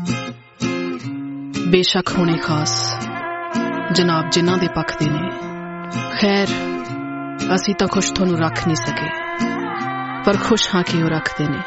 बेशक होने खास जनाब जिन्हां दे पक्ष दे ने। खैर असी तां खुश तुहानूं रख नहीं सके, पर खुश हाँ कि ओह रखदे ने।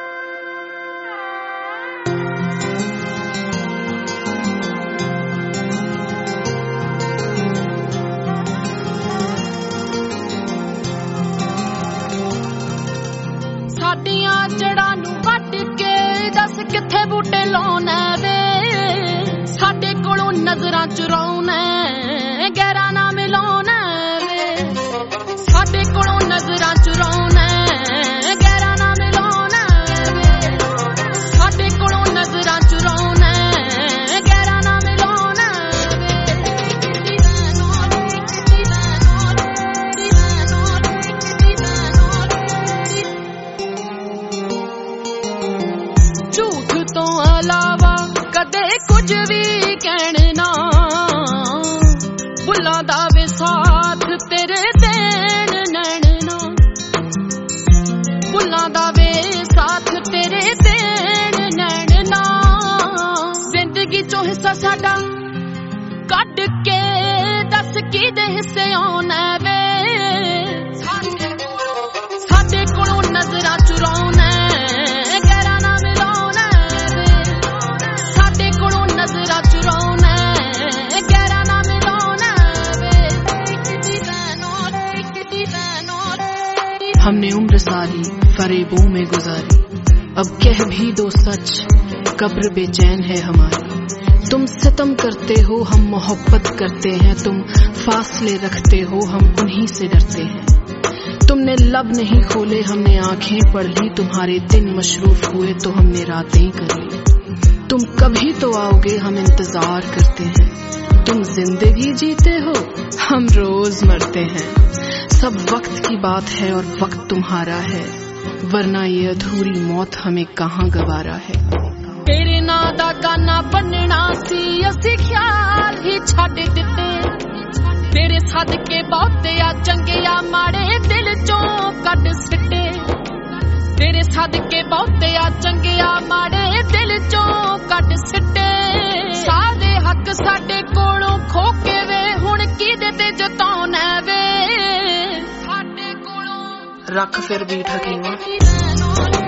साडियां जड़ां नूं वट के दस किथे बूटे लाउणे वे, साडे कोलों नजरां चुराउणे गैरां नाल मिलाउणे वे, साडे कोलों नजरां चुराउणे गैरां नाल मिलाउणे वे, साडे कोलों नजरां चुराउणे गैरां नाल मिलाउणे झूठ तो अलावा कदे कुछ भी कहना, बुला दा वे साथ तेरे देन नैणना, बुला दा वे साथ तेरे देन नैणना। जिंदगी चो हिस्सा साडा कट के दस की दे हिस्से आउणे वे, साडे कोलों नजरां चुराउणे गैरां नाल मिलाउणे वे, साडे कोलों नजरां चुराउणे गैरां नाल मिलाउणे वे। हमने उम्र सारी फरेबों में गुजारी, अब कह भी दो सच कब्र बेचैन है हमारी। तुम सितम करते हो हम मोहब्बत करते हैं, तुम फासले रखते हो हम उन्हीं से डरते हैं। तुमने लब नहीं खोले हमने आंखें पढ़ ली, तुम्हारे दिन मशरूफ हुए तो हमने रातें कर ली। तुम कभी तो आओगे हम इंतजार करते हैं, तुम जिंदगी जीते हो हम रोज मरते हैं। सब वक्त की बात है और वक्त तुम्हारा है, वरना ये अधूरी मौत हमें कहाँ गवारा है। तेरे नां दा गाना बनना सी असी ख्याल ही छड्ड दिते, तेरे सदके बहुते आ चंगे आ माड़े दिल चों कट सिटे, तेरे सदके बहुते आ चंगे आ माड़े दिल चों कट सिटे। सारे हक साडे कोलों खो के वे हुण किहदे ते जताउणे वे, साडे कोलों रख फिर बीठ हकीमा।